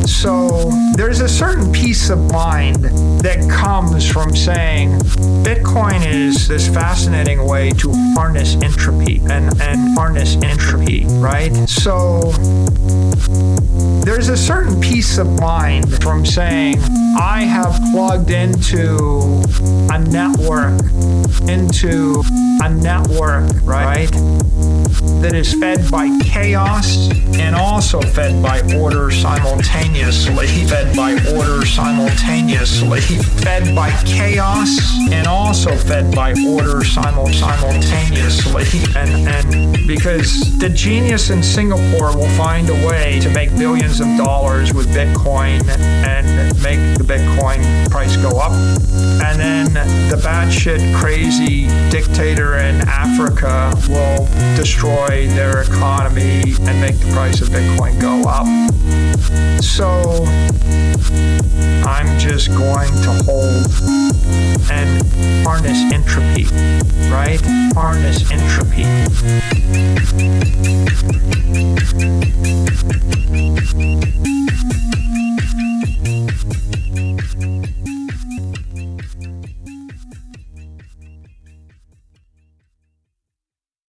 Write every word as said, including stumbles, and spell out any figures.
So there's a certain peace of mind that comes from saying Bitcoin is this fascinating way to harness entropy and, and harness entropy, right? So there's a certain peace of mind from saying I have plugged into a network, into a network, right, that is fed by chaos and also fed by order simultaneously, fed by order simultaneously, fed by chaos and also fed by order simul- simultaneously. And, and because the genius in Singapore will find a way to make billions of dollars with Bitcoin and make the Bitcoin price go up. And then the batshit crazy dictator in Africa will destroy their economy and make the price of Bitcoin go up. So I'm just going to hold and harness entropy, right? Harness entropy.